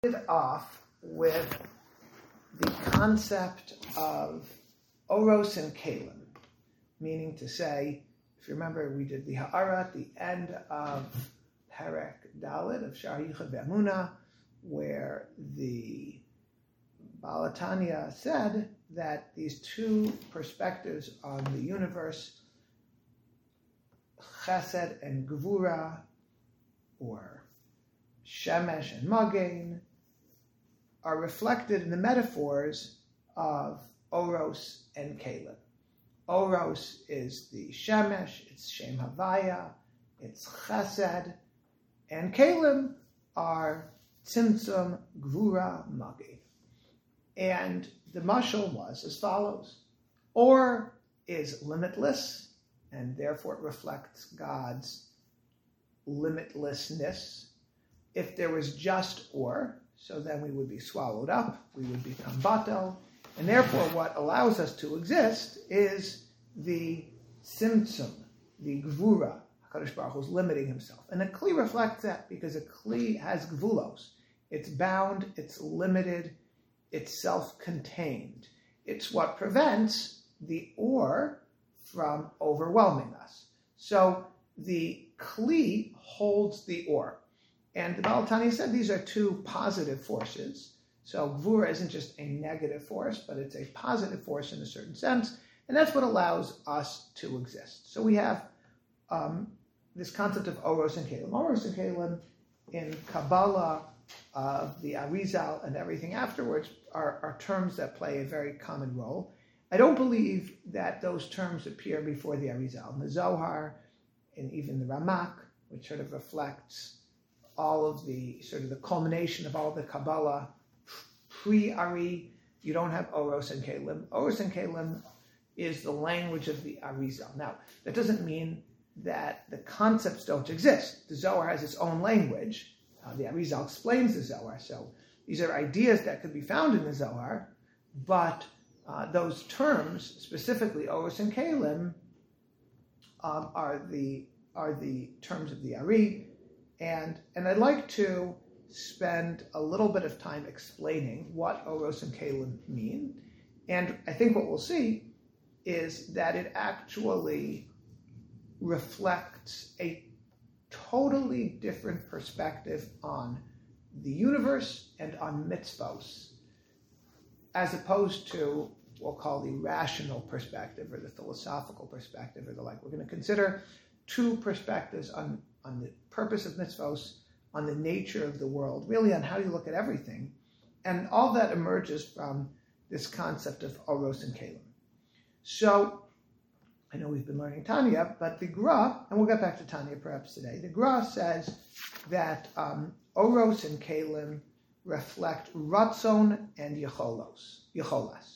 started off with the concept of Oros and Kalim, meaning to say, if you remember, we did the Ha'ara at the end of Perek Dalet of Shar Yichud Ve'emunah, where the Baal HaTanya said that these two perspectives on the universe, Chesed and Gvura, or Shemesh and Magen, are reflected in the metaphors of Oros and Kalim. Oros is the Shemesh, it's Shem Havaya, it's Chesed, and Kalim are Tzimtzum, Gvura, Magen. And the mashal was as follows. Or is limitless, and therefore it reflects God's limitlessness. If there was just or, so then we would be swallowed up, we would become batel, and therefore what allows us to exist is the tzimtzum, the gvura. HaKadosh Baruch Hu is limiting himself. And a kli reflects that because a kli has gvulos. It's bound, it's limited, it's self-contained. It's what prevents the or from overwhelming us. So the kli holds the or. And the Baal HaTanya said these are two positive forces. So Gvura isn't just a negative force, but it's a positive force in a certain sense. And that's what allows us to exist. So we have this concept of Oros and Kalim. Oros and Kalim in Kabbalah, the Arizal and everything afterwards are terms that play a very common role. I don't believe that those terms appear before the Arizal. In the Zohar, and even the Ramak, which sort of reflects all of the sort of the culmination of all the Kabbalah pre-Ari, you don't have Oros and Kalim. Oros and Kalim is the language of the Arizal. Now, that doesn't mean that the concepts don't exist. The Zohar has its own language. The Arizal explains the Zohar. So these are ideas that could be found in the Zohar, but those terms, specifically Oros and Kalim, are the terms of the Ari. And I'd like to spend a little bit of time explaining what Oros and Kalim mean. And I think what we'll see is that it actually reflects a totally different perspective on the universe and on mitzvos, as opposed to what we'll call the rational perspective or the philosophical perspective or the like. We're going to consider two perspectives on the purpose of mitzvos, on the nature of the world, really on how you look at everything. And all that emerges from this concept of Oros and Kalim. So, I know we've been learning Tanya, but the Gra, and we'll get back to Tanya perhaps today, the Gra says that Oros and Kalim reflect Ratzon and Yecholas.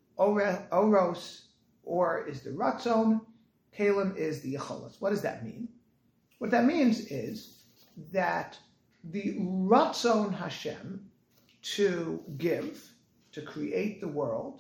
Oros, or is the Ratzon, Kalim is the Yecholas. What does that mean? What that means is that the Ratzon Hashem to give, to create the world,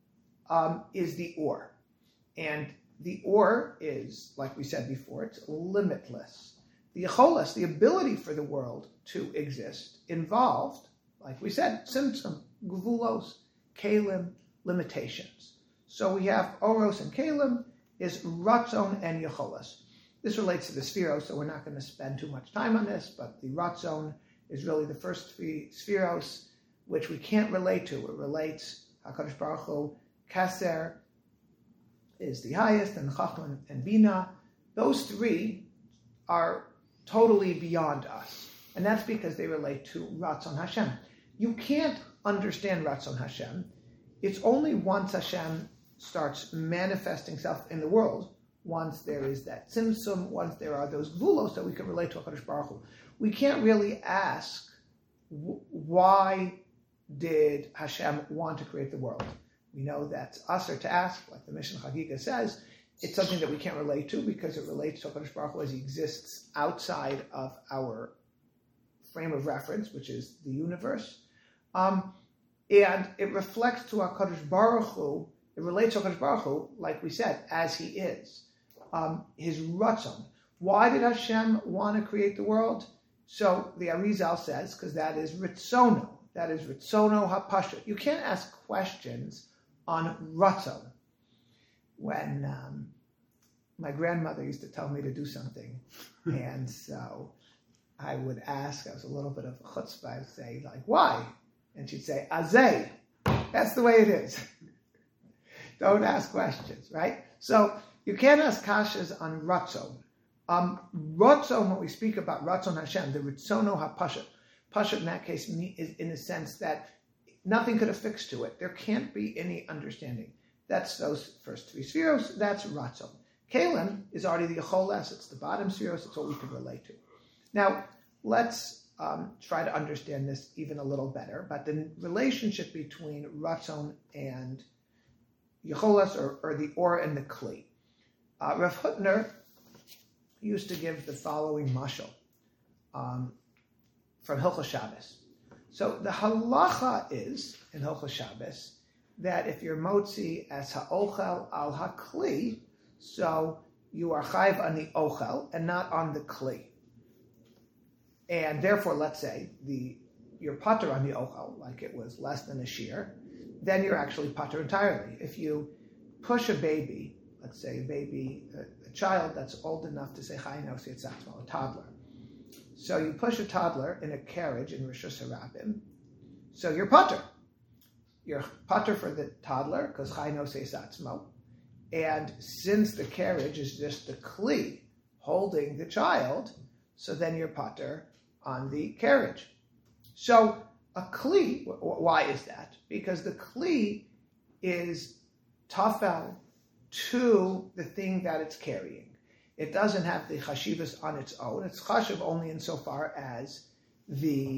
is the or. And the or is, like we said before, it's limitless. The Yecholas, the ability for the world to exist, involved, like we said, tzimtzum, gvulos, kalim, limitations. So we have Oros and Kalim is Ratzon and Yecholas. This relates to the Spheros, so we're not going to spend too much time on this, but the Ratzon is really the first three Spheros, which we can't relate to. It relates, HaKadosh Baruch Hu, Keser is the highest, and Chachma and Bina. Those three are totally beyond us. And that's because they relate to Ratzon Hashem. You can't understand Ratzon Hashem. It's only once Hashem starts manifesting himself in the world, once there is that tzimtzum, once there are those gvulos that we can relate to HaKadosh Baruch Hu. We can't really ask, why did Hashem want to create the world? We know that's usher to ask, like the Mishnah Chagiga says. It's something that we can't relate to because it relates to HaKadosh Baruch Hu as he exists outside of our frame of reference, which is the universe. And it reflects to HaKadosh Baruch Hu, it relates to HaKadosh Baruch Hu, like we said, as he is. His Ratzon. Why did Hashem want to create the world? So the Arizal says, because that is ritzono. That is ritzono hapashut. You can't ask questions on ratzon. When my grandmother used to tell me to do something, and so I would ask, I was a little bit of chutzpah, I would say, like, why? And she'd say, azay. That's the way it is. Don't ask questions, right? So you can't ask kashas on ratzon. Ratzon, when we speak about ratzon Hashem, the ritzono hapashut. Pashut in that case is in the sense that nothing could affix to it. There can't be any understanding. That's those first three spheros. That's ratzon. Kalim is already the Yecholes. It's the bottom spheros. It's what we can relate to. Now, let's try to understand this even a little better. But the relationship between ratzon and Yecholes, or the or and the kli. Rav Hutner used to give the following mashal from Hilchos Shabbos. So the halacha is, in Hilchos Shabbos, that if you're motzi as ha'ochel al ha'kli, so you are chayv on the ochel and not on the kli. And therefore, let's say you're pater on the ochel, like it was less than a shear, then you're actually pater entirely. If you push a baby, let's say a child that's old enough to say Chayin Osi Etzatzmo, a toddler. So you push a toddler in a carriage in Rishus Harabim, so you're pater. You're pater for the toddler, because Chayin Osi Etzatzmo. And since the carriage is just the kli holding the child, so then you're pater on the carriage. So a kli, why is that? Because the kli is tafel to the thing that it's carrying. It doesn't have the chashivas on its own. It's chashiv only insofar as the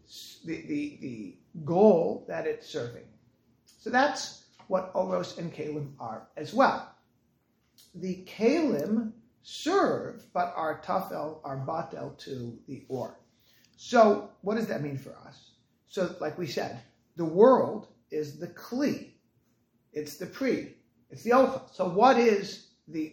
goal that it's serving. So that's what oros and kalim are as well. The kalim serve, but are tafel, are batel to the or. So what does that mean for us? So like we said, the world is the kli. It's the pri. It's the ochel. So what is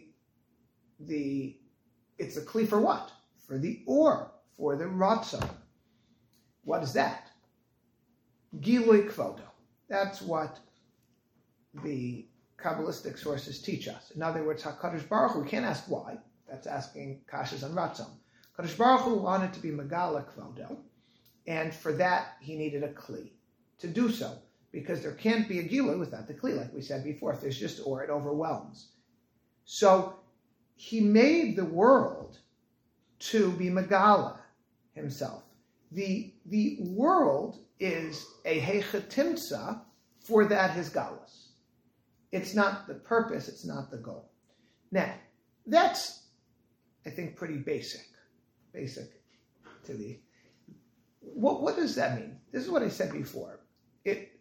it's the kli for what? For the or, for the ratzon. What is that? Gilui kvodo. That's what the Kabbalistic sources teach us. In other words, HaKadosh Baruch Hu, we can't ask why. That's asking kashas on ratzon. HaKadosh Baruch Hu wanted to be megala kvodo, and for that he needed a kli to do so, because there can't be a gilui without the kli, like we said before. If there's just or, it overwhelms. So he made the world to be megala himself. The world is a hechatimtza for that his galus. It's not the purpose, it's not the goal. Now, that's, I think, pretty basic to the... What does that mean? This is what I said before. It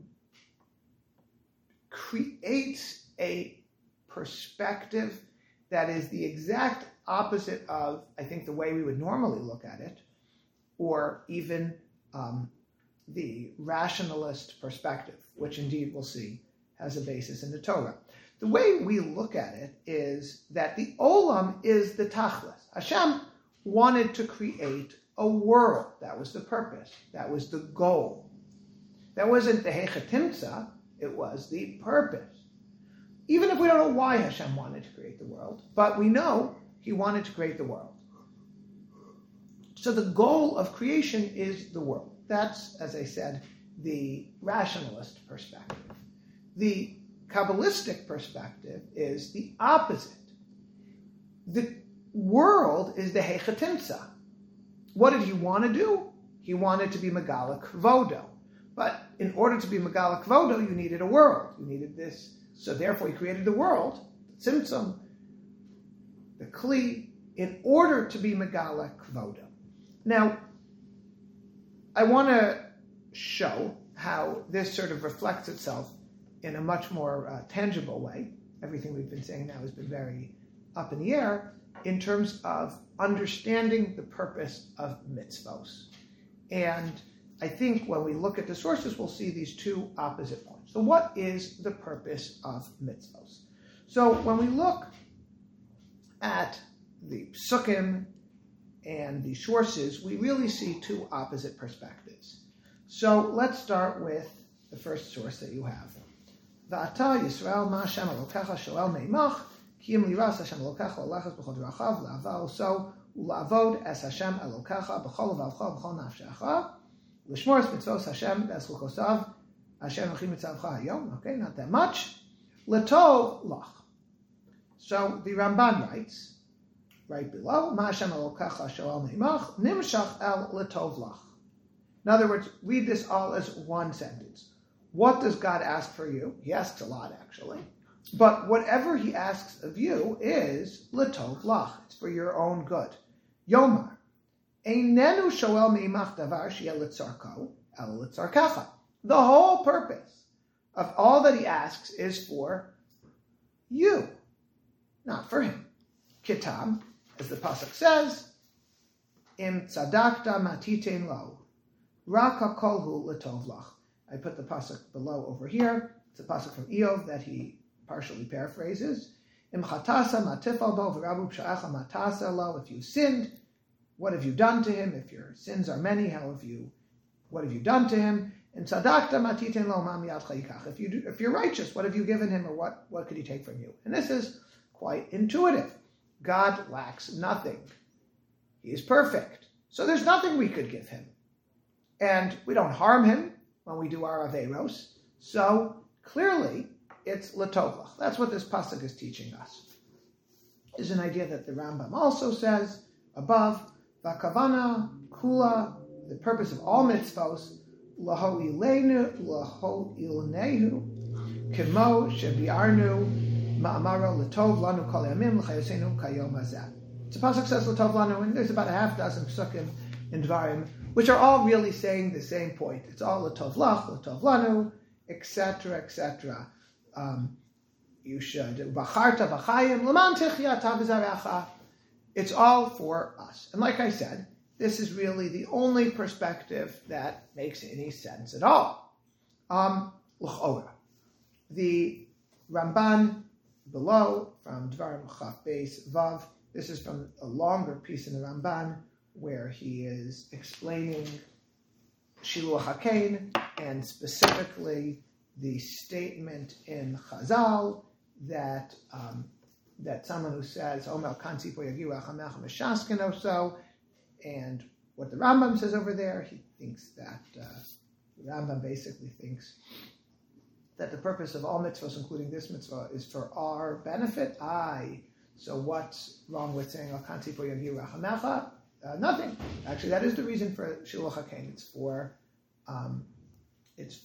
creates a perspective that is the exact opposite of, I think, the way we would normally look at it, or even the rationalist perspective, which indeed we'll see has a basis in the Torah. The way we look at it is that the olam is the tachlis. Hashem wanted to create a world. That was the purpose. That was the goal. That wasn't the hechatimtza. It was the purpose. Even if we don't know why Hashem wanted to create the world, but we know he wanted to create the world. So the goal of creation is the world. That's, as I said, the rationalist perspective. The Kabbalistic perspective is the opposite. The world is the hechatimtza. What did he want to do? He wanted to be megala kvodo. But in order to be megala kvodo, you needed a world. You needed this. So therefore he created the world, the tzimtzum, the kli, in order to be megala kvodo. Now, I want to show how this sort of reflects itself in a much more tangible way. Everything we've been saying now has been very up in the air in terms of understanding the purpose of mitzvos. And I think when we look at the sources, we'll see these two opposite points. So what is the purpose of mitzvos? So when we look at the psukim and the sources, we really see two opposite perspectives. So let's start with the first source that you have. V'ata Yisrael ma Hashem Elokecha shoel meimach ki im liras Hashem Elokecha l'lechas b'chol drachav la'aval so u'la'avod es Hashem Elokecha b'chol levavcha b'chol nafshecha l'shmor es mitzvos Hashem v'es chukosav Hashem v'chi mitzavcha hayom. Okay, not that much. L'tov lach. So the Ramban writes, right below, Ma Hashem Elokecha shoel meimach nimshach el l'tov lach. In other words, read this all as one sentence. What does God ask for you? He asks a lot, actually. But whatever he asks of you is l'tov lach. It's for your own good. Yomar. Einenu shoel meimach davar sheyeh litzarko el litzarkecha. The whole purpose of all that he asks is for you, not for him. Kitam, as the pasuk says, im tzadakta matitein lo, rak hakolhu l'tov lach. I put the pasuk below over here. It's a pasuk from Eov that he partially paraphrases. Im chatasa matifal bo v'rabu psha'acha matasa lo. If you sinned, what have you done to him? If your sins are many, what have you done to him? Im tzadakta matitein lo ma miyadcha yikach. If you're righteous, what have you given him, or what could he take from you? And this is quite intuitive. God lacks nothing. He is perfect. So there's nothing we could give him. And we don't harm him when we do our Averos. So clearly, it's l'tov lach. That's what this pasuk is teaching us. Is an idea that the Rambam also says above, v'kavana kula, the purpose of all mitzvos, laho'ilnehu, kemo shebiarnu, ma'amaro l'tov lanu kol yamim l'chayosenu kayom hazeh. So pasuk says l'tov lanu, and there's about a half dozen psukim in Dvarim, which are all really saying the same point. It's all l'tov lach, l'tov lanu, etc., etc. You should v'charta v'chayim l'man tichya v'zarecha. It's all for us. And like I said, this is really the only perspective that makes any sense at all. L'chora. The Ramban below from Dvarim Chaf Beis Vav. This is from a longer piece in the Ramban, where he is explaining Shiluach HaKain, and specifically the statement in Chazal that someone who says, Omer kansi po yagiru achamecha meshasken oso, and what the Rambam says over there, he thinks that, the Rambam basically thinks that the purpose of all mitzvahs, including this mitzvah, is for our benefit. So what's wrong with saying, Al kansi po yagiru achamecha? Nothing. Actually, that is the reason for Shiluach HaKain. It's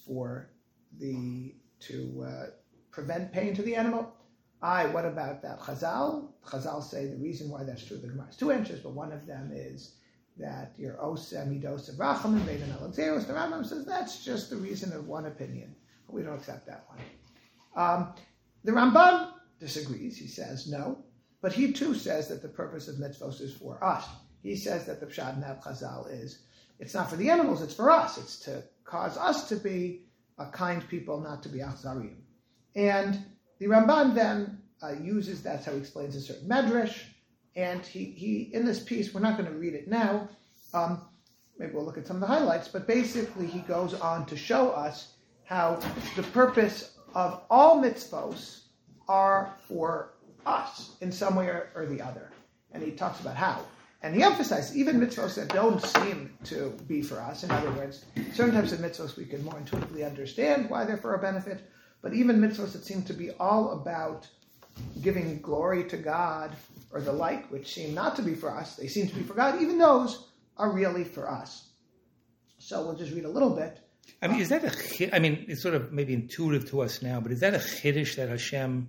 to prevent pain to the animal. What about that? Chazal say the reason why that's true. The Gemara has two answers, but one of them is that your oseh midos of rachamim veidan alexeros. The Rambam says that's just the reason of one opinion. We don't accept that one. The Ramban disagrees. He says no, but he too says that the purpose of mitzvos is for us. He says that the pshat in that Chazal is, it's not for the animals, it's for us. It's to cause us to be a kind people, not to be achzarim. And the Ramban then uses, that's how he explains a certain medrash, and he in this piece, we're not going to read it now, maybe we'll look at some of the highlights, but basically he goes on to show us how the purpose of all mitzvos are for us in some way or the other. And he talks about how. And he emphasizes even mitzvos that don't seem to be for us. In other words, certain types of mitzvos we can more intuitively understand why they're for our benefit, but even mitzvos that seem to be all about giving glory to God or the like, which seem not to be for us, they seem to be for God, even those are really for us. So we'll just read a little bit. I mean, it's sort of maybe intuitive to us now, but is that a chiddush that Hashem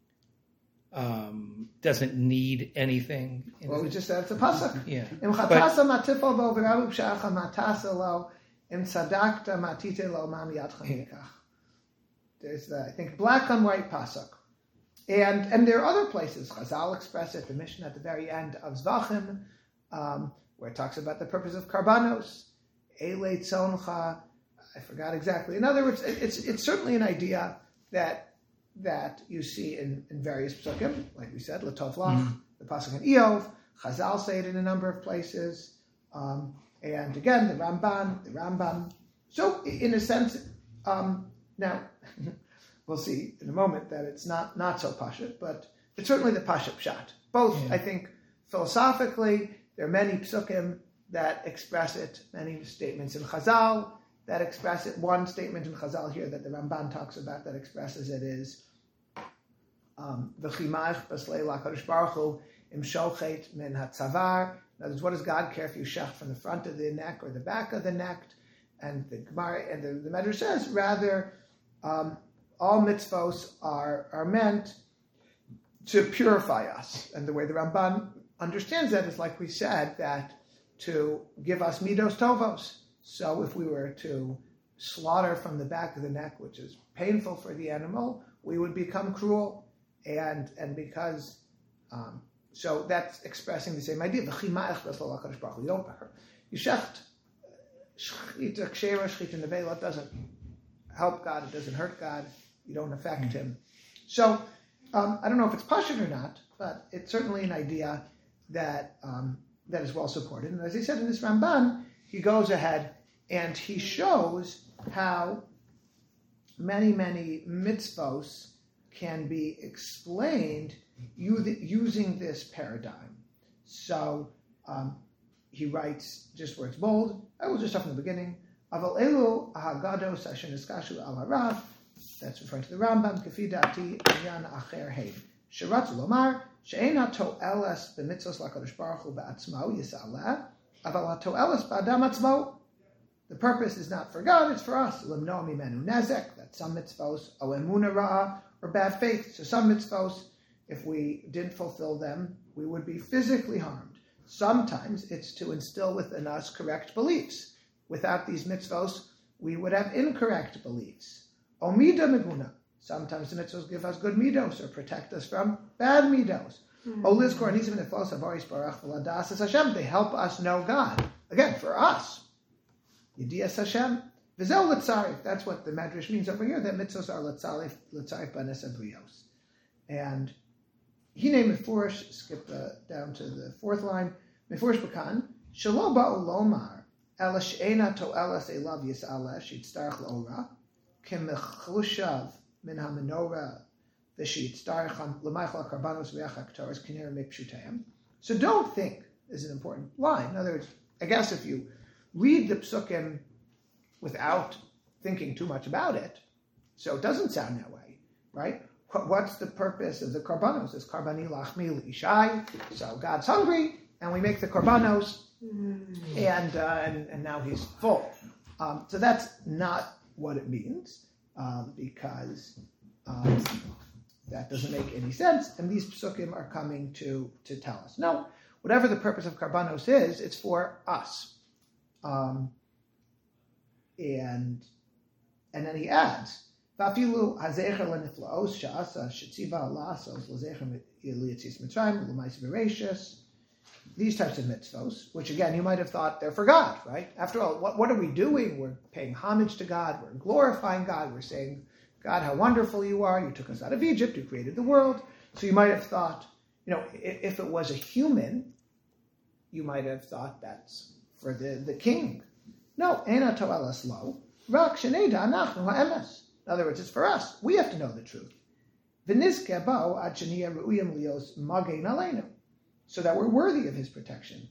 doesn't need anything? Well, we just said it's a pasuk. Yeah. There's the, I think, black on white pasuk. And there are other places. Chazal express it, the Mishnah at the very end of Zvachim, where it talks about the purpose of karbanos. Elei tzoncha, I forgot exactly. In other words, it's certainly an idea that you see in various psukim, like we said, l'tov lach, the pasuk in Eov, Chazal say it in a number of places. And again, the Rambam. So in a sense, now we'll see in a moment that it's not so pashut, but it's certainly the pashut pshat. Both, I think, philosophically, there are many psukim that express it, many statements in Chazal that express it. One statement in Chazal here that the Ramban talks about that expresses it is V'chimach b'slei l'HaKadosh Baruch Hu im shochet min hatzavar. In other words, what does God care if you shech from the front of the neck or the back of the neck? And the Gemara and the Medrash says, rather, all mitzvos are meant to purify us. And the way the Ramban understands that is, like we said, that to give us midos tovos. So if we were to slaughter from the back of the neck, which is painful for the animal, we would become cruel. And because, so that's expressing the same idea. You shecht, shchita kshera, shchita nevela, it doesn't help God, it doesn't hurt God, you don't affect him. So, I don't know if it's pashut or not, but it's certainly an idea that that is well supported. And as I said in this Ramban, he goes ahead and he shows how many mitzvos can be explained using this paradigm. So he writes, just where it's bold, I will just start from the beginning. Aval elu ahagados asher niskashu al harav. That's referring to the Rambam. Kafi dati inyan acher hein. Sheratzu lomar she'ein hato'eles b'mitzvos l'Hakadosh Baruch Hu ba'atzmo yis'aleh, aval hato'eles ba'adam atzmo. The purpose is not for God; it's for us. Limno mimenu nezek. That some mitzvos o emuna ra'ah, or bad faith. So some mitzvos, if we didn't fulfill them, we would be physically harmed. Sometimes it's to instill within us correct beliefs. Without these mitzvos, we would have incorrect beliefs. Omida meguna. Sometimes the mitzvos give us good midos or protect us from bad midos. They help us know God. Again, for us. Yediyas Hashem. V'zeu l'tzarif. That's what the Medrash means over here, that mitzvos are l'tzarif banes abriyos. And he named Mefurish, skip down to the fourth line, Mefurish Bakan, Shelo ba'u lomar, ela she'ena to'elas elav yis'aleh, she'yitztarech l'ora, k'mechlushav min ha'menorah, v'she'yitztarech l'maychal ha'karbanos v'yach ha'ktoros k'nir mikpshuteim. So don't think, is an important line. In other words, I guess if you read the psukim without thinking too much about it, so it doesn't sound that way, right? What's the purpose of the korbanos? It's karbani lachmi l'ishai. So God's hungry, and we make the korbanos, and now he's full. So that's not what it means, because that doesn't make any sense. And these psukim are coming to tell us. No, whatever the purpose of korbanos is, it's for us. And then he adds, these types of mitzvos, which again, you might have thought they're for God, right? After all, what are we doing? We're paying homage to God, we're glorifying God, we're saying, God, how wonderful you are, you took us out of Egypt, you created the world. So you might have thought, if it was a human, you might have thought that's for the king. No, ena to'elas lo, rak sheneda anachnu ha'emes. In other words, it's for us. We have to know the truth. So that we're worthy of his protection.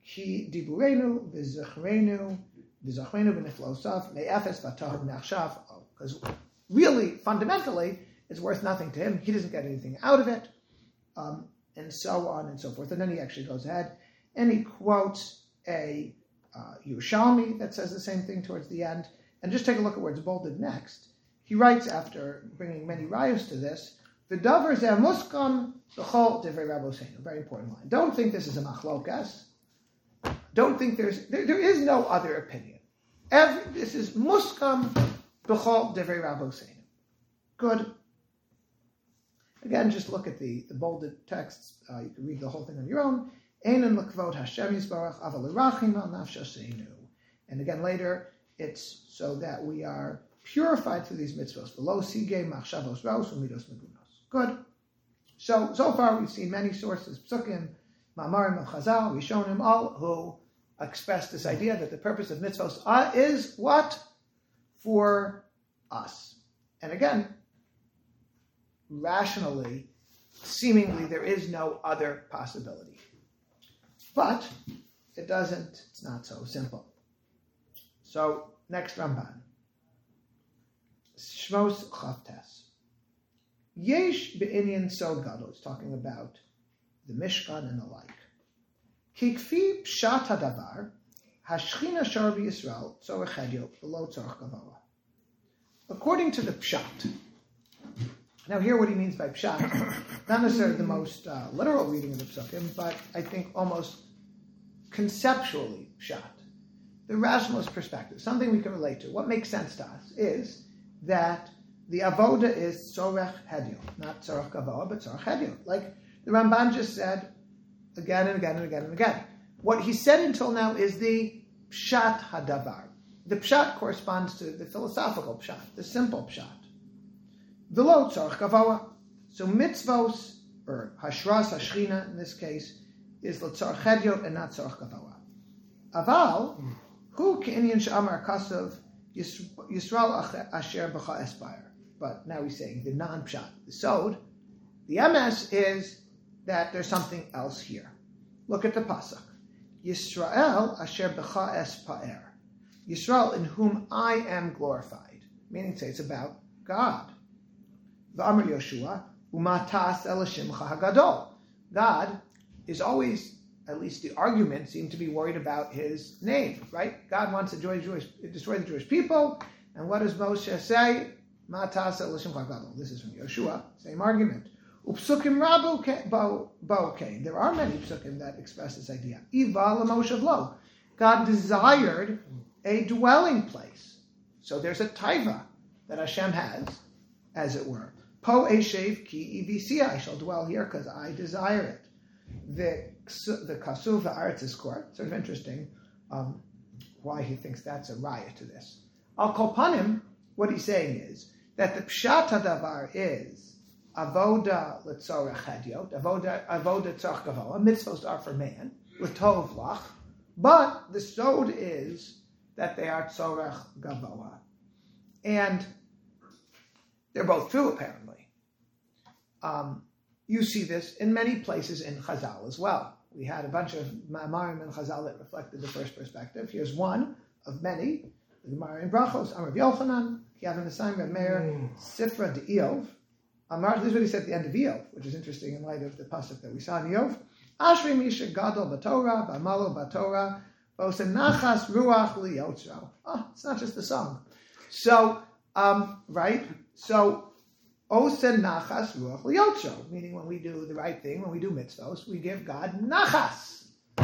Because really, fundamentally, it's worth nothing to him. He doesn't get anything out of it. And so on and so forth. And then he actually goes ahead and he quotes a Yerushalmi that says the same thing towards the end. And just take a look at where it's bolded next. He writes, after bringing many rayos to this, "V'davar zeh muskam b'chol divrei Rabbeinu." Very important line. Don't think this is a machlokas. Don't think there is no other opinion. This is muskam b'chol divrei Rabbeinu. Good. Again, just look at the bolded texts. You can read the whole thing on your own. Einan l'kvod Hashem yisbarach aval l'rachim al nafshoseinu. And again later, it's so that we are purified through these mitzvos. V'lo sigei machshavos raos u'midos megunos. Good. So far we've seen many sources, psukim, Ma'amarim of Chazal, Rishonim, all who express this idea that the purpose of mitzvos is what? For us. And again, rationally, seemingly, there is no other possibility. But it's not so simple. So, next Ramban. Shmos Chavtes. Yesh be'inyan sod gadol. It's talking about the Mishkan and the like. Ki kfi pshat hadavar, hashchina shar b'Yisrael tzorech hedyo below tzorech gavoa. According to the pshat. Now here what he means by pshat, not necessarily the most literal reading of the psukim, but I think almost conceptually pshat. The rationalist perspective, something we can relate to. What makes sense to us is that the avoda is tzorech hedyo, not tzorech gavoa, but tzorech hedyo. Like the Ramban just said again and again and again and again. What he said until now is the pshat hadavar. The pshat corresponds to the philosophical pshat, the simple pshat. V'lo tzorech gavoa. So mitzvos, or hashras hashchina in this case, is l'tzorech hedyo and not tzorech gavoa. Aval, hu ke'inyan she'amar kasav Yisrael asher b'cha espire. But now he's saying the non-pshat, the sod. The MS is that there's something else here. Look at the pasuk. Yisrael asher b'cha espire. Yisrael in whom I am glorified. Meaning, say it's about God. V'amar Yoshua umatas elashimcha hagadol. God is always, at least the arguments seem to be worried about his name, right? God wants to destroy the Jewish people, and what does Moshe say? Matas elashimcha hagadol. This is from Yoshua, same argument. Upsukim rabu bo'kein. There are many psukim that express this idea. Iva l'Moshe v'lo. God desired a dwelling place. So there's a taiva that Hashem has, as it were. Po eshev ki ivisia. I shall dwell here because I desire it. The kasuv, the Aritz's court. Sort of interesting why he thinks that's a raya to this. Al kolpanim, what he's saying is that the pshat hadavar is avoda l'tzorech hadyot, avoda tzorech gavoa. Mitzvos are for man, l'tov lach. But the sod is that they are tzorech gavoa. And they're both true, apparently. You see this in many places in Chazal as well. We had a bunch of ma'amarim in Chazal that reflected the first perspective. Here's one of many. The Gemara in Brachos, Amar Yochanan, Kiavin Asayim Rav Meir, Sifra de Eov. This is what he said at the end of Eov, which is interesting in light of the pasuk that we saw in Eov. Ashri Misha Gadol Batorah, Ba'amalo Batorah, Nachas Ruach Liyotzro. It's not just the song. So, right? So, Osen Nachas Ruach Liyotzro, meaning when we do the right thing, when we do mitzvos, we give God Nachas.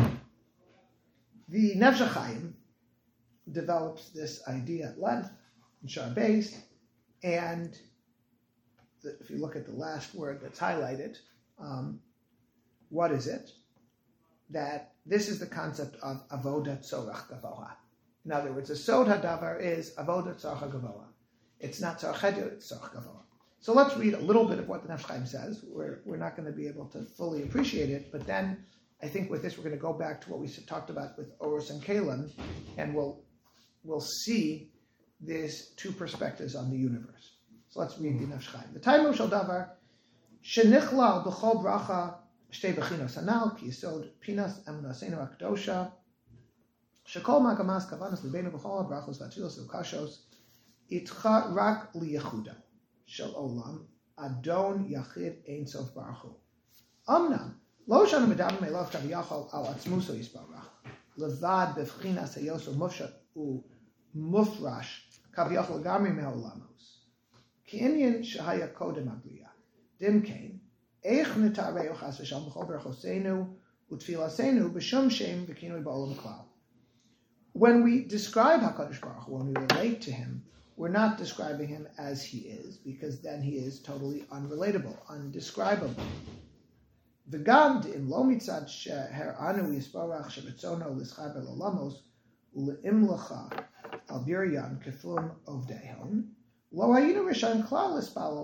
The Nefesh HaChaim develops this idea at length in Shar Beis, and if you look at the last word that's highlighted, what is it? That this is the concept of avoda tzorech gavoa. In other words, a sod hadavar is avoda tzorech gavoa. It's not tzorech hedyo, it's tzorech gavoa. So let's read a little bit of what the Nefesh HaChaim says. We're not going to be able to fully appreciate it, but then I think with this we're going to go back to what we talked about with Orus and Kalim, and we'll see these two perspectives on the universe. So let's read the Nefesh HaChaim. The Taimu shel davar shenichlal b'chol bracha shtei bechinos hanal ki yisod pinas emunaseinu hakdosha shekol magamas kavanas libeinu b'chol brachos v'atfilos v'kashos itcha rak liyechuda shel olam adon yachid ein sof baruch hu. Amnam lo shanu medam melav kaviyachol al atzmuso yisbarach levad b'chinas hayos umufshat umufrash kaviyachol gamri me'olamos. Ki'inyan shahaya kodem abriya. Dimkein, eich nitareu chas v'sham b'chol berachosenu utfilasenu b'shum shem v'kinoi ba'olam klal. When we describe HaKadosh Baruch Hu, when we relate to him, we're not describing him as he is, because then he is totally unrelatable, undescribable. V'gam de'im lo mitzad sheher'anu yisbarach sheretzono l'schaber l'olamos u'le'imlacha al biryan keflum ovdehon.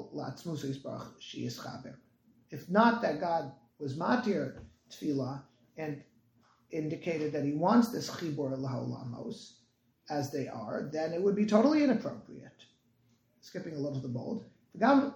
If not that God was matir tefillah and indicated that he wants this chibur laholamos as they are, then it would be totally inappropriate. Skipping a little to the bold. The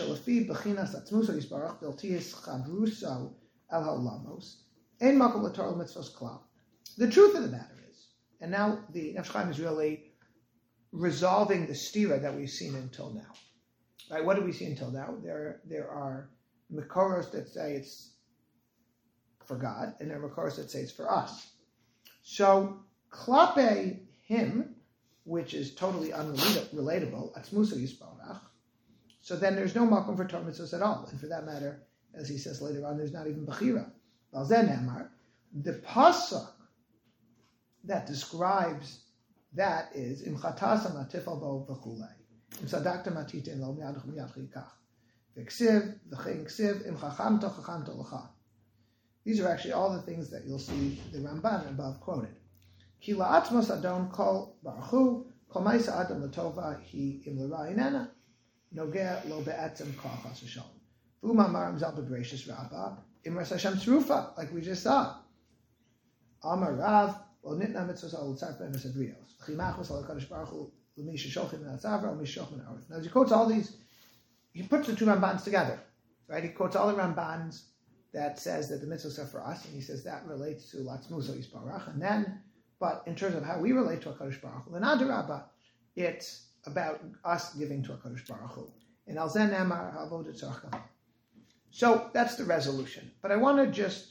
truth of the matter is, and now the Nefesh Chaim is really resolving the stira that we've seen until now. Right? What did we see until now? There are Mekoros that say it's for God, and there are Mekoros that say it's for us. So, klape him, which is totally unrelatable, atzmusa yisbarach, so then there's no makom for Torah mitzvos at all. And for that matter, as he says later on, there's not even bechira. The pasuk that describes that is im chatasa matifal bo v'chulei, im sadakta matitin lo miyadach miyadchikach, v'ksiv v'chein ksiv im chachamto chachamto l'cha. These are actually all the things that you'll see the Ramban above quoted. Ki la'atzmos adon kol baruchu, kol ma'isa adam l'tova hi im l'ra inena, nogea lo be'etzem kol chas v'shalom. V'uma maram zal b'bereishis rabba, im ras Hashem tzrufa, like we just saw. Amar Rav, lo nitna mitzvos al tzarf ben v'sadrios. Chimachos al HaKadosh Baruch Hu, l'mi shesholchim min ha'tzavra, l'mi shesholchim min ha'orif. Now, as he quotes all these, he puts the two Rambans together, right? He quotes all the Rambans that says that the mitzvahs are for us, and he says that relates to Latzmuso Yisbarach. And then, but in terms of how we relate to HaKadosh Baruch Hu, l'nadarabba, it's about us giving to HaKadosh Baruch Hu. And al zen emar ha'avodah tzarcha. So that's the resolution. But I want to just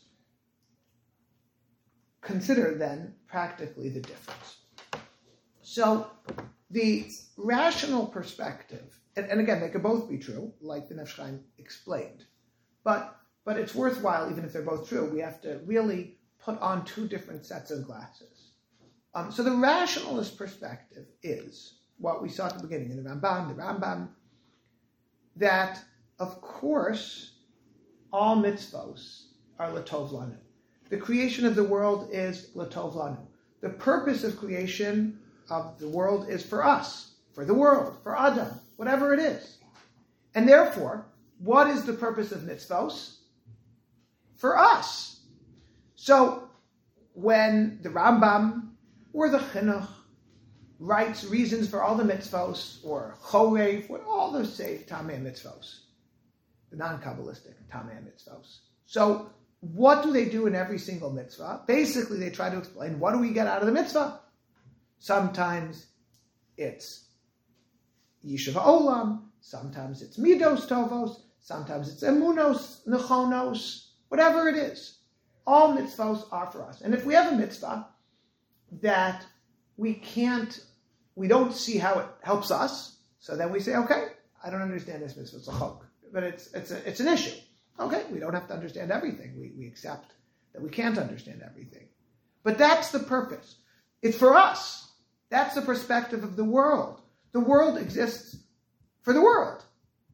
consider then practically the difference. So the rational perspective, and again, they could both be true, like the Nefesh Chaim explained, but it's worthwhile, even if they're both true, we have to really put on two different sets of glasses. So the rationalist perspective is what we saw at the beginning in the Rambam, that, of course, all mitzvos are l'tov lanu. The creation of the world is l'tov lanu. The purpose of creation of the world is for us, for the world, for Adam, whatever it is. And therefore, what is the purpose of mitzvos? For us. So, when the Rambam or the Chinuch writes reasons for all the mitzvos, or Chorev, what all those say, Tamei mitzvos, the non-Kabbalistic Tamei mitzvos. So, what do they do in every single mitzvah? Basically, they try to explain, what do we get out of the mitzvah? Sometimes it's Yishuv Olam, sometimes it's Midos Tovos, sometimes it's Emunos Nechonos, whatever it is. All mitzvahs are for us. And if we have a mitzvah that we don't see how it helps us, so then we say, okay, I don't understand this mitzvah, it's a chok, but it's an issue. Okay, we don't have to understand everything. We accept that we can't understand everything. But that's the purpose. It's for us. That's the perspective of the world. The world exists for the world.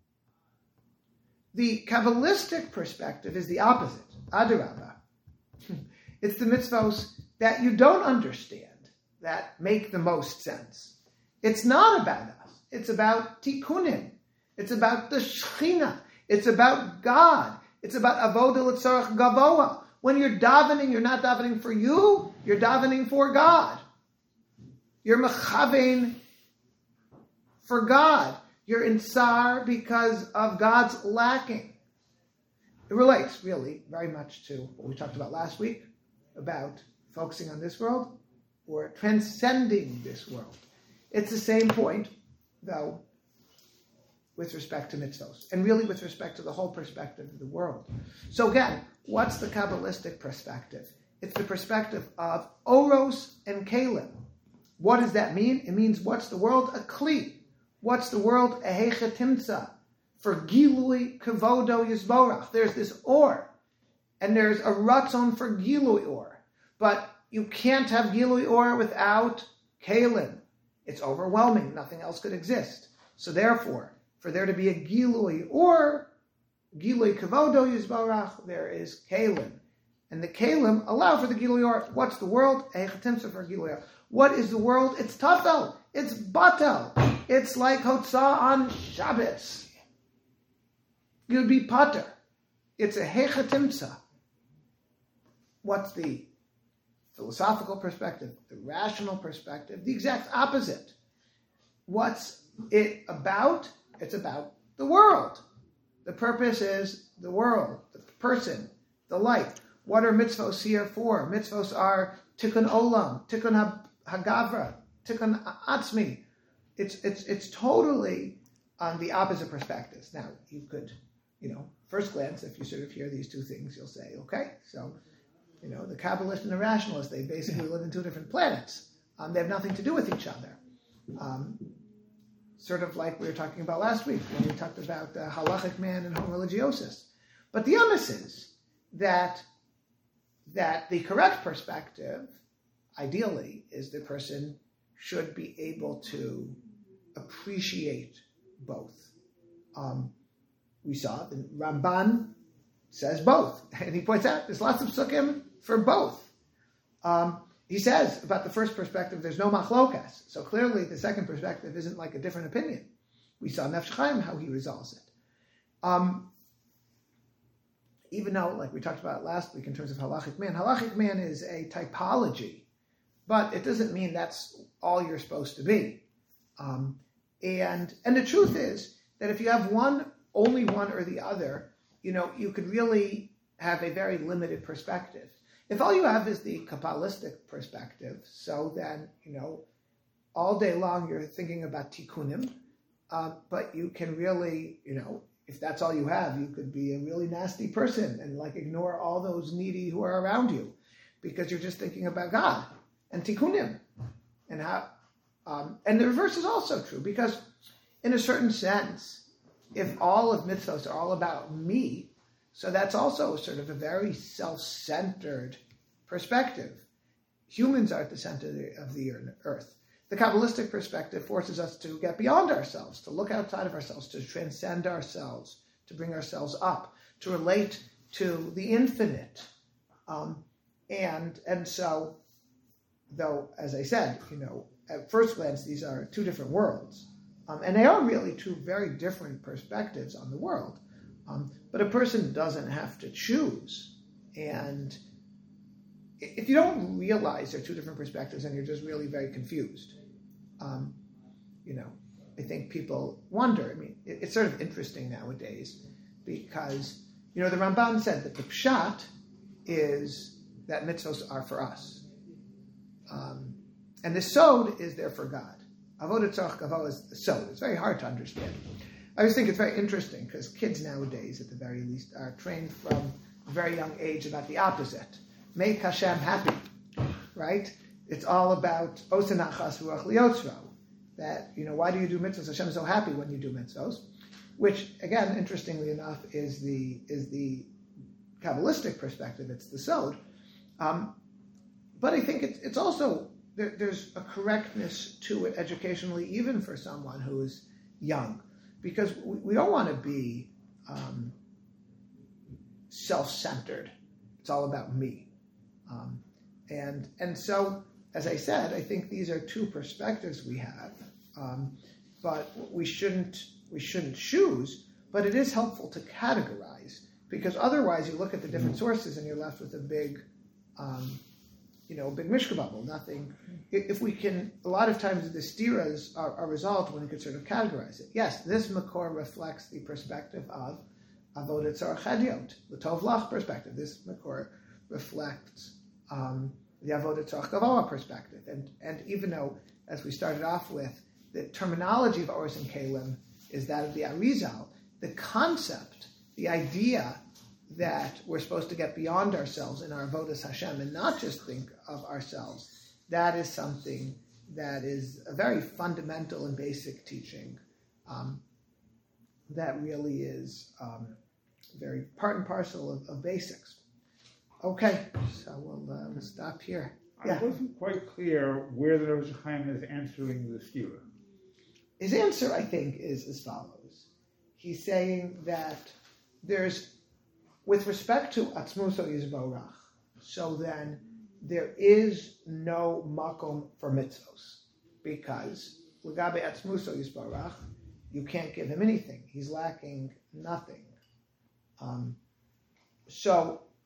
The Kabbalistic perspective is the opposite. Adarabah. It's the mitzvos that you don't understand that make the most sense. It's not about us. It's about tikkunim. It's about the Shekhinah. It's about God. It's about avodah l'tzarach gavoa. When you're davening, you're not davening for you. You're davening for God. You're mechavein for God. You're in tsar because of God's lacking. It relates, really, very much to what we talked about last week about focusing on this world or transcending this world. It's the same point, though, with respect to mitzvos, and really with respect to the whole perspective of the world. So again, what's the Kabbalistic perspective? It's the perspective of Oros and Kalim. What does that mean? It means, what's the world? A Kli. What's the world? A Hechatimtza. For Gilui Kavodo Yisborach. There's this or, and there's a Ratzon for Gilui or. But you can't have Gilui or without Kalim. It's overwhelming. Nothing else could exist. So therefore, for there to be a Gilui or, Gilui Kavodo Yisborach, there is Kalim. And the Kalim allow for the Gilui or. What's the world? A Hechatimtza for Gilui or. What is the world? It's Tafel. It's Batel. It's like Hotzah on Shabbos. You'd be Pater. It's a Hechatimtza. what's the philosophical perspective, the rational perspective, the exact opposite. What's it about? It's about the world. The purpose is the world, the person, the life. What are mitzvos here for? Mitzvos are tikkun olam, tikkun hagavra, tikkun atzmi. It's totally on the opposite perspectives. Now, you could, first glance, if you sort of hear these two things, you'll say, okay, so, the Kabbalist and the rationalist, they basically live in two different planets. They have nothing to do with each other. Sort of like we were talking about last week when we talked about the halachic man and homo religiosus. But the emes is that the correct perspective, ideally, is the person should be able to appreciate both. We saw the Ramban says both, and he points out there's lots of sukkim for both. He says about the first perspective, there's no machlokas. So clearly the second perspective isn't like a different opinion. We saw Nefesh Chaim, how he resolves it. Even though, like we talked about last week in terms of halachic man is a typology, but it doesn't mean that's all you're supposed to be. And the truth is that if you have only one or the other, you could really have a very limited perspective. If all you have is the Kabbalistic perspective, so then, all day long you're thinking about tikkunim, but you can really, if that's all you have, you could be a really nasty person and ignore all those needy who are around you because you're just thinking about God and tikkunim. And how, and the reverse is also true because in a certain sense, if all of mitzvos are all about me, so that's also sort of a very self-centered perspective. Humans are at the center of the earth. The Kabbalistic perspective forces us to get beyond ourselves, to look outside of ourselves, to transcend ourselves, to bring ourselves up, to relate to the infinite. And so, though, as I said, at first glance, these are two different worlds. And they are really two very different perspectives on the world. But a person doesn't have to choose. And if you don't realize there are two different perspectives and you're just really very confused, I think people wonder. I mean, it's sort of interesting nowadays because, the Ramban said that the pshat is that mitzvos are for us. And the sod is there for God. Avodah tzarich gavo is the sod. It's very hard to understand. I always think it's very interesting because kids nowadays, at the very least, are trained from a very young age about the opposite. Make Hashem happy, right? It's all about osenachas ruach liyotzro. That, why do you do mitzvahs? Hashem is so happy when you do mitzvahs. Which, again, interestingly enough, is the Kabbalistic perspective. It's the sod. But I think it's also, there's a correctness to it educationally, even for someone who is young. Because we don't want to be self-centered. It's all about me. And so, as I said, I think these are two perspectives we have. But we shouldn't choose, but it is helpful to categorize. Because otherwise you look at the different sources and you're left with a big big mishka bubble, nothing. If we can, a lot of times the stiras are resolved when we can sort of categorize it. Yes, this makor reflects the perspective of avodah tzarich hadiot, the tov lach perspective. This makor reflects the avodah tzarich gavoa perspective. And even though, as we started off with, the terminology of Oros and Kalim is that of the Arizal, the concept, the idea that we're supposed to get beyond ourselves in our avodas Hashem and not just think of ourselves, that is something that is a very fundamental and basic teaching that really is very part and parcel of basics. Okay, so we'll stop here. I wasn't quite clear where the Rosh Chaim is answering the stira. His answer, I think, is as follows. He's saying that there's, with respect to Atzmuso Yisborach, so then there is no makom for mitzvos, because L'gabe Atzmuso Yisborach, you can't give him anything. He's lacking nothing. So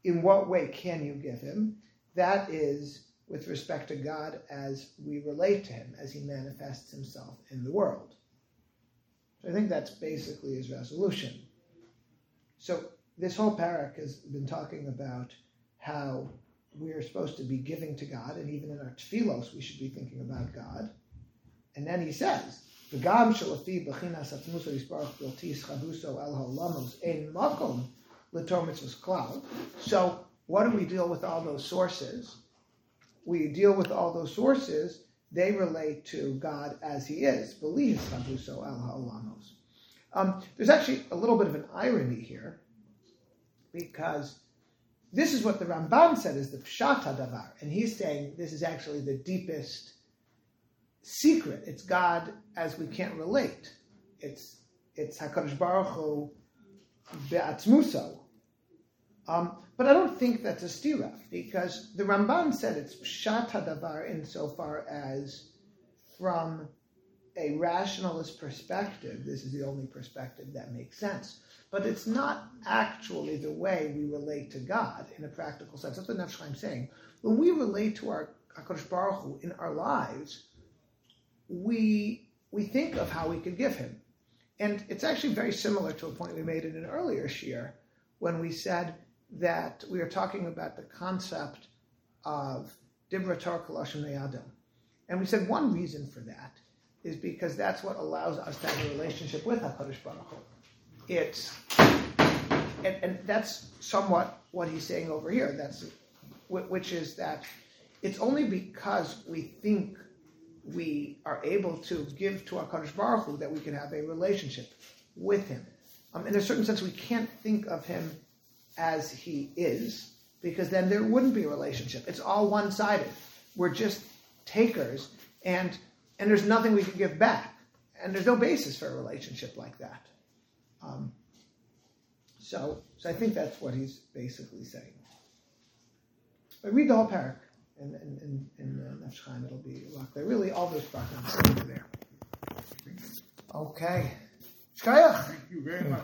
in what way can you give him? That is with respect to God as we relate to him, as he manifests himself in the world. So I think that's basically his resolution. So this whole parak has been talking about how we're supposed to be giving to God, and even in our tefillos we should be thinking about God. And then he says, "V'gam shelafi b'chinas atmuso yisbarach biltis chabuso el ha'olamos ein makom l'tor mitzvos klal." So what do we deal with all those sources? We deal with all those sources. They relate to God as he is. B'li chabuso el ha'olamos. There's actually a little bit of an irony here, because this is what the Ramban said is the Pshat HaDavar, and he's saying this is actually the deepest secret. It's God as we can't relate. It's HaKadosh Baruch Hu be'atzmuso. But I don't think that's a stira, because the Ramban said it's Pshat HaDavar insofar as from a rationalist perspective, this is the only perspective that makes sense. But it's not actually the way we relate to God in a practical sense. That's what Nefesh Chaim is saying. When we relate to our HaKadosh Baruch Hu in our lives, we think of how we could give him. And it's actually very similar to a point we made in an earlier shiur when we said that we are talking about the concept of Dibra Torah Kol Hashem Ne'adam. And we said one reason for that is because that's what allows us to have a relationship with HaKadosh Baruch Hu. And that's somewhat what he's saying over here. Which is that it's only because we think we are able to give to HaKadosh Baruch Hu that we can have a relationship with him. In a certain sense, we can't think of him as he is, because then there wouldn't be a relationship. It's all one-sided. We're just takers, and there's nothing we can give back. And there's no basis for a relationship like that. So I think that's what he's basically saying. But read the whole parak in Nefesh Chaim, it'll be a lot clear. Really, all those problems are there. Okay. Shkayach. Thank you very much.